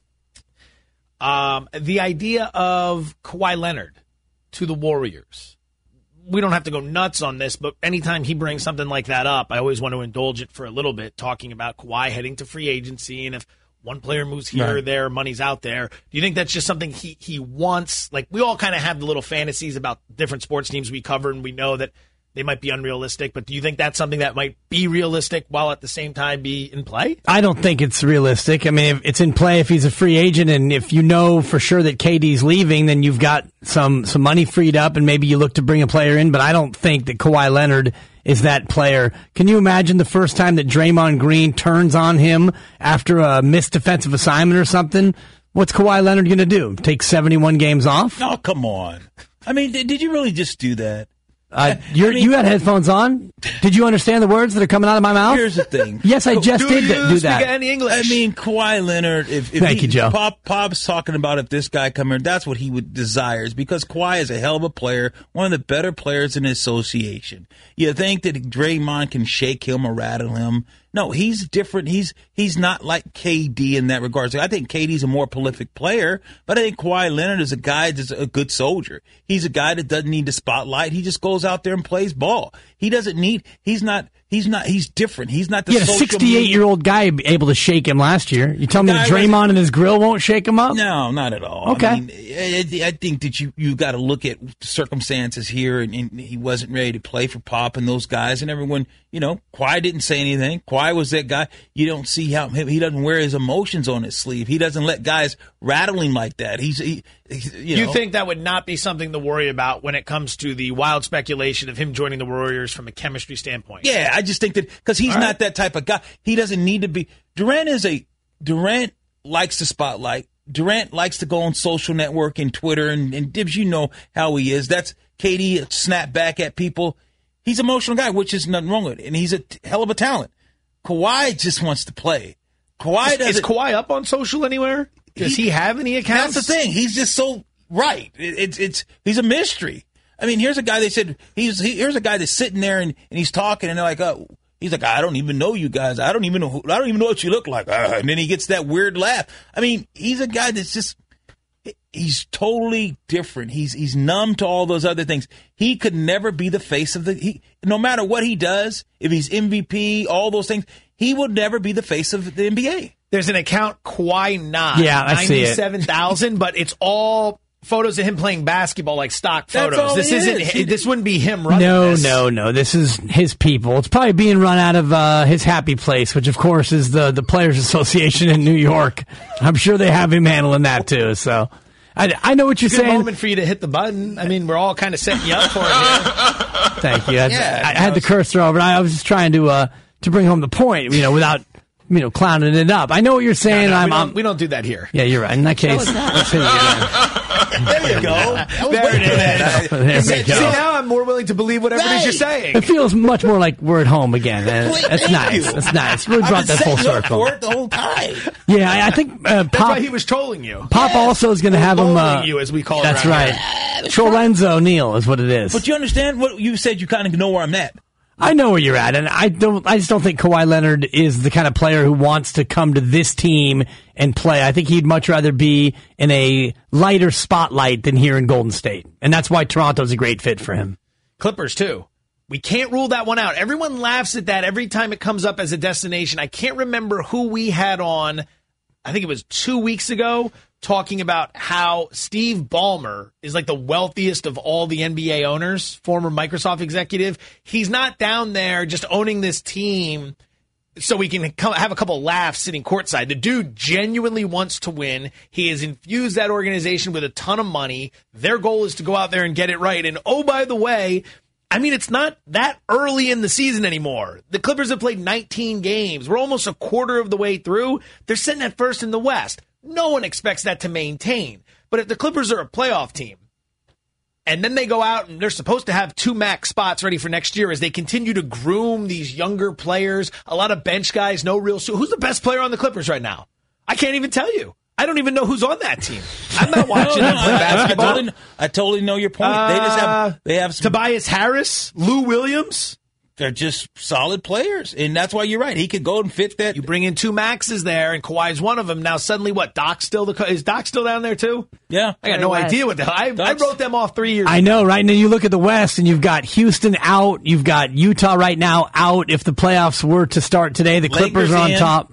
The idea of Kawhi Leonard to the Warriors. We don't have to go nuts on this, but anytime he brings something like that up, I always want to indulge it for a little bit, talking about Kawhi heading to free agency, and if one player moves here or there, money's out there. Do you think that's just something he wants? Like, we all kind of have the little fantasies about different sports teams we cover, and we know that they might be unrealistic, but do you think that's something that might be realistic while at the same time be in play? I don't think it's realistic. I mean, it's in play if he's a free agent, and if you know for sure that KD's leaving, then you've got some money freed up, and maybe you look to bring a player in, but I don't think that Kawhi Leonard is that player. Can you imagine the first time that Draymond Green turns on him after a missed defensive assignment or something? What's Kawhi Leonard going to do? Take 71 games off? Oh, come on. I mean, did you really just do that? You had headphones on. Did you understand the words that are coming out of my mouth? Here's the thing. Yes, I just did do that. Any English? I mean, Kawhi Leonard. Thank you, Joe. Pop's talking about if this guy come here, that's what he would desires because Kawhi is a hell of a player, one of the better players in the association. You think that Draymond can shake him or rattle him? No, he's different. He's not like KD in that regard. So I think KD's a more prolific player, but I think Kawhi Leonard is a guy that's a good soldier. He's a guy that doesn't need the spotlight. He just goes out there and plays ball. He doesn't need. He's different. He's not the. You had a 68-year-old guy able to shake him last year. You tell me that Draymond and his grill won't shake him up? No, not at all. Okay. I mean, I think that you got to look at circumstances here, and he wasn't ready to play for Pop and those guys, and everyone. Kawhi didn't say anything. Kawhi was that guy. You don't see how he doesn't wear his emotions on his sleeve. He doesn't let guys rattle him like that. You think that would not be something to worry about when it comes to the wild speculation of him joining the Warriors from a chemistry standpoint? Yeah, I just think that because he's not that type of guy. He doesn't need to be. Durant likes the spotlight. Durant likes to go on social network and Twitter and Dibs, how he is. That's KD snap back at people. He's an emotional guy, which is nothing wrong with it, and he's a hell of a talent. Kawhi just wants to play. Is Kawhi up on social anywhere? Does he have any accounts? That's the thing. He's just so right. He's a mystery. I mean, here's a guy. They said here's a guy that's sitting there and he's talking, and they're like, oh, he's like, I don't even know you guys. I don't even know what you look like. And then he gets that weird laugh. I mean, he's a guy that's just. He's totally different. He's numb to all those other things. He could never be the face of no matter what he does, if he's MVP, all those things, he would never be the face of the NBA. There's an account, Kawhi Nod, yeah, I see it. 97,000, but it's all photos of him playing basketball, like stock photos. This wouldn't be him running this. No. This is his people. It's probably being run out of his happy place, which of course is the Players Association in New York. I'm sure they have him handling that too. So I know what you're saying. Good moment for you to hit the button. I mean, we're all kind of setting you up for it here. Thank you. I had the cursor over. I was just trying to bring home the point, without clowning it up. I know what you're saying. We don't do that here. Yeah, you're right. In that case, let's hit it again. There you go. There it is. See, now I'm more willing to believe whatever it is you're saying. It feels much more like we're at home again. That's nice. That's nice. Really brought that full circle. For it the whole time. Yeah, I think Pop. That's why he was trolling you. Pop also is going to have him. You, as we call it. That's right. Trolenzo Neal is what it is. But you understand what you said. You kind of know where I'm at. I know where you're at, and I just don't think Kawhi Leonard is the kind of player who wants to come to this team and play. I think he'd much rather be in a lighter spotlight than here in Golden State, and that's why Toronto's a great fit for him. Clippers too. We can't rule that one out. Everyone laughs at that every time it comes up as a destination. I can't remember who we had on. I think it was 2 weeks ago, talking about how Steve Ballmer is like the wealthiest of all the NBA owners, former Microsoft executive. He's not down there just owning this team so we can have a couple laughs sitting courtside. The dude genuinely wants to win. He has infused that organization with a ton of money. Their goal is to go out there and get it right. And oh, by the way, I mean, it's not that early in the season anymore. The Clippers have played 19 games. We're almost a quarter of the way through. They're sitting at first in the West. No one expects that to maintain. But if the Clippers are a playoff team, and then they go out and they're supposed to have 2 max spots ready for next year as they continue to groom these younger players, a lot of bench guys, no real... Who's the best player on the Clippers right now? I can't even tell you. I don't even know who's on that team. I'm not watching them play basketball. I totally know your point. They have some, Tobias Harris, Lou Williams. They're just solid players, and that's why you're right. He could go and fit that. You bring in 2 maxes there, and Kawhi's one of them. Now suddenly, what? Is Doc still down there too? Yeah, I got no idea what the hell. I wrote them off 3 years. I know, right? Now you look at the West, and you've got Houston out. You've got Utah right now out. If the playoffs were to start today, the Clippers are on top.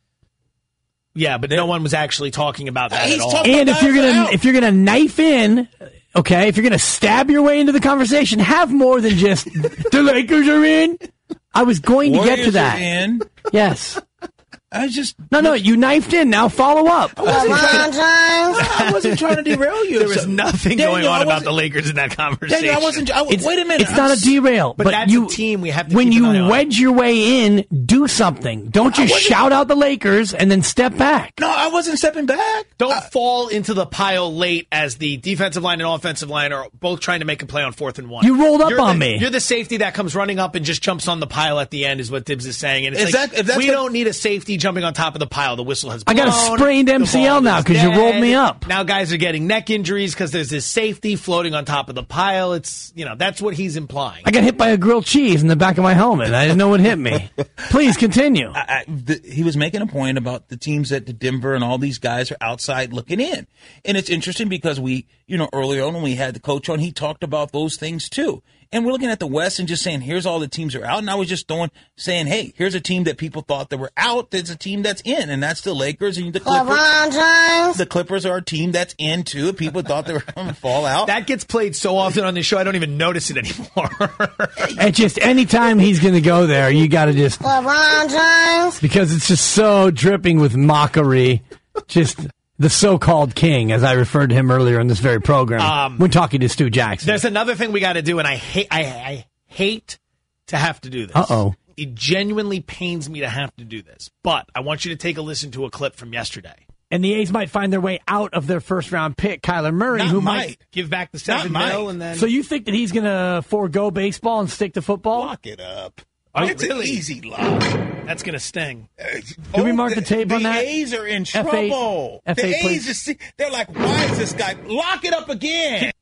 Yeah, but no one was actually talking about that at all. And if you're gonna knife in, okay, if you're gonna stab your way into the conversation, have more than just the Lakers are in. I was going to get to that. Are in. Yes. I just no. You knifed in. Now follow up. I wasn't trying to derail you. There was nothing going on about the Lakers in that conversation. Daniel, wait a minute. It's not a derail. But that's a team we have to. When keep you an eye on. wedge your way in, do something. Don't just shout out the Lakers and then step back. No, I wasn't stepping back. Don't fall into the pile late as the defensive line and offensive line are both trying to make a play on 4th and 1. You rolled up on me. You're the safety that comes running up and just jumps on the pile at the end, is what Tibbs is saying. And it's we don't need a safety jumping on top of the pile. The whistle has I blown. got a sprained MCL now because you rolled me up. Now guys are getting neck injuries because there's this safety floating on top of the pile. It's, that's what he's implying. I got hit by a grilled cheese in the back of my helmet. I didn't know what hit me. Please continue. He was making a point about the teams at Denver and all these guys are outside looking in. And it's interesting because earlier on when we had the coach on, he talked about those things too. And we're looking at the West and just saying, here's all the teams are out. And I was just saying, hey, here's a team that people thought that were out. There's a team that's in, and that's the Lakers and the Clippers. The Clippers are a team that's in, too. People thought they were going to fall out. That gets played so often on this show, I don't even notice it anymore. And just anytime he's going to go there, you got to just... because it's just so dripping with mockery. Just... the so-called king, as I referred to him earlier in this very program, when talking to Stu Jackson. There's another thing we got to do, and I hate to have to do this. Uh-oh. It genuinely pains me to have to do this, but I want you to take a listen to a clip from yesterday. And the A's might find their way out of their first-round pick, Kyler Murray, who might give back the $7 million. And then... So you think that he's going to forego baseball and stick to football? Lock it up. It's really? An easy lock. That's going to sting. Do we mark the tape on that? The A's are in trouble. F8, the A's they're like, why is this guy? Lock it up again.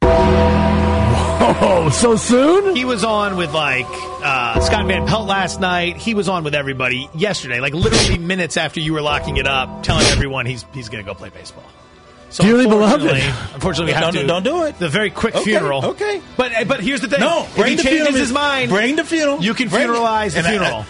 Oh, so soon? He was on with Scott Van Pelt last night. He was on with everybody yesterday, literally minutes after you were locking it up, telling everyone he's going to go play baseball. So dearly beloved. Unfortunately, we have to. Don't do it. The very quick funeral. Okay. But here's the thing. No, if he changes his mind, bring the funeral. You can funeralize the funeral.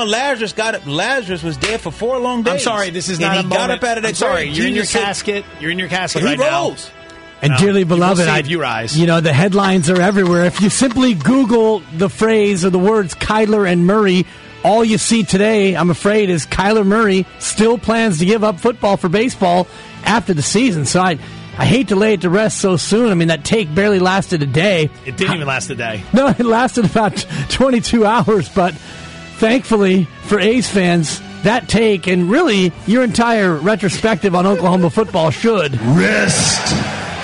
Lazarus was dead for 4 long days. I'm sorry, this is not a moment. Got up out of that. I'm sorry, you're in your casket. You're in your casket right now. He rose. And dearly beloved, the headlines are everywhere. If you simply Google the phrase or the words Kyler and Murray, all you see today, I'm afraid, is Kyler Murray still plans to give up football for baseball after the season. So I hate to lay it to rest so soon. I mean, that take barely lasted a day. It didn't even last a day. No, it lasted about 22 hours. But thankfully for A's fans, that take and really your entire retrospective on Oklahoma football should rest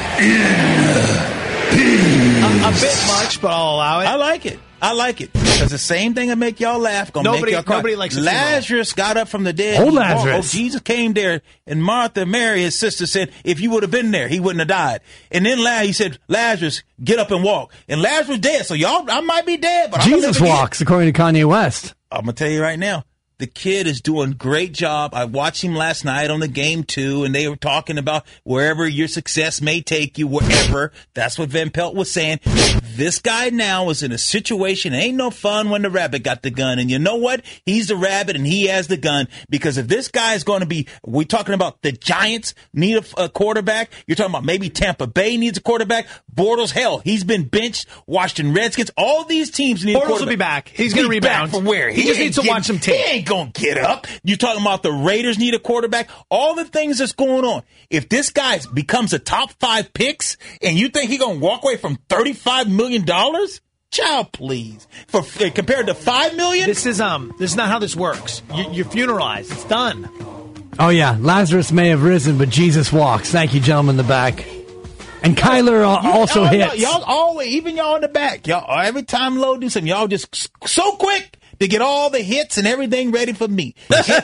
in peace. A bit much, but I'll allow it. I like it. Because the same thing that make y'all laugh gonna make y'all cry. Nobody likes Lazarus got up from the dead. Old Lazarus. Jesus came there, and Martha, Mary, his sister, said, if you would have been there, he wouldn't have died. And then he said, Lazarus, get up and walk. And Lazarus was dead. So I might be dead, but Jesus walks, according to Kanye West. I'm going to tell you right now. The kid is doing a great job. I watched him last night on the game, too, and they were talking about wherever your success may take you, wherever. That's what Van Pelt was saying. This guy now is in a situation. It ain't no fun when the rabbit got the gun. And you know what? He's the rabbit, and he has the gun. Because if this guy is going to be, we're talking about the Giants need a quarterback. You're talking about maybe Tampa Bay needs a quarterback. Bortles, hell, he's been benched. Washington Redskins, all these teams need a quarterback. Bortles will be back. He's going to rebound. From where? He just needs to watch some tape. He ain't going to get up. You're talking about the Raiders need a quarterback. All the things that's going on. If this guy becomes a top 5 picks and you think he's going to walk away from $35 million? Child, please. Compared to $5 million? This is not how this works. You're funeralized. It's done. Oh, yeah. Lazarus may have risen, but Jesus walks. Thank you, gentlemen in the back. And Kyler also hits. Y'all always, even y'all in the back, y'all every time Lo do something, y'all just so quick to get all the hits and everything ready for me. You like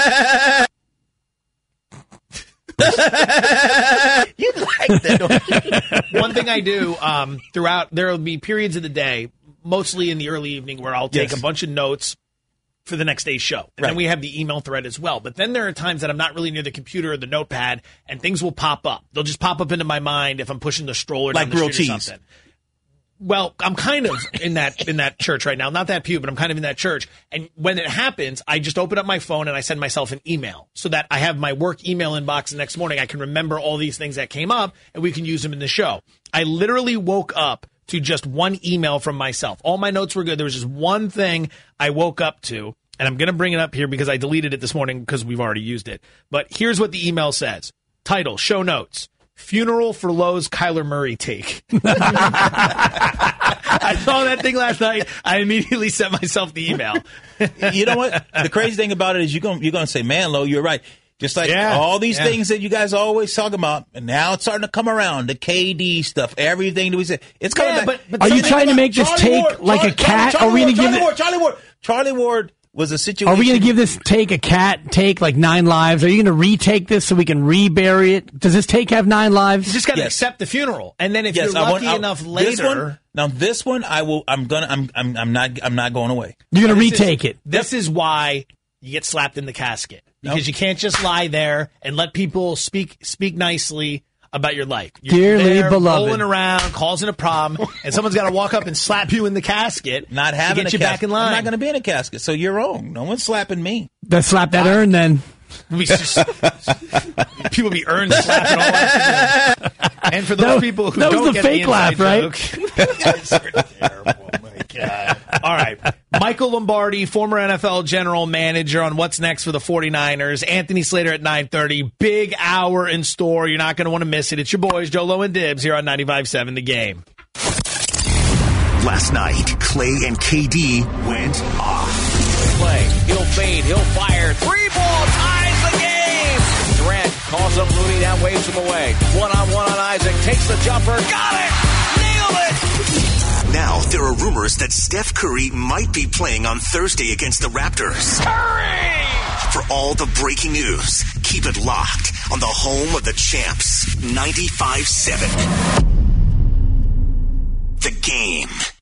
that, don't you? One thing I do throughout, there will be periods of the day, mostly in the early evening, where I'll take a bunch of notes for the next day's show. And then we have the email thread as well. But then there are times that I'm not really near the computer or the notepad, and things will pop up. They'll just pop up into my mind if I'm pushing the stroller down the street or something. Well, I'm kind of in that church right now. Not that pew, but I'm kind of in that church. And when it happens, I just open up my phone and I send myself an email so that I have my work email inbox the next morning. I can remember all these things that came up and we can use them in the show. I literally woke up to just one email from myself. All my notes were good. There was just one thing I woke up to, and I'm going to bring it up here because I deleted it this morning because we've already used it. But here's what the email says. Title, show notes. Funeral for Lowe's Kyler Murray take. I saw that thing last night. I immediately sent myself the email. You know what? The crazy thing about it is you're going to say, man, Lo, you're right. Just like all these things that you guys always talk about, and now it's starting to come around. The KD stuff, everything that we say. It's coming back. But are you trying to make this take like a cat? Are we going to give it? Charlie Ward was a situation. Are we going to give this take a cat take like 9 lives? Are you going to retake this so we can rebury it? Does this take have 9 lives? You just got to accept the funeral, and then if you're lucky enough later. This one, I will. I'm not going away. You're going to retake it. This is why you get slapped in the casket, because you can't just lie there and let people speak nicely about your life. You're Dearly there beloved, rolling around, causing a problem, and someone's got to walk up and slap you in the casket. Not having to get you back in line. I'm not going to be in a casket, so you're wrong. No one's slapping me. Let's slap that urn then. People be urn slapping all afternoon. And for those people who that don't was the get fake the laugh, inside right? joke, you guys are terrible. Oh my God. All right. Michael Lombardi, former NFL general manager, on what's next for the 49ers. Anthony Slater at 9:30. Big hour in store. You're not going to want to miss it. It's your boys, Joe Low and Dibs, here on 95.7 The Game. Last night, Clay and KD went off. Clay, he'll fade, he'll fire. 3-ball ties the game. Durant calls up Looney, now waves him away. One-on-one on Isaac, takes the jumper. Got it! Nailed it! Now, there are rumors that Steph Curry might be playing on Thursday against the Raptors. Curry! For all the breaking news, keep it locked on the home of the champs, 95.7. The Game.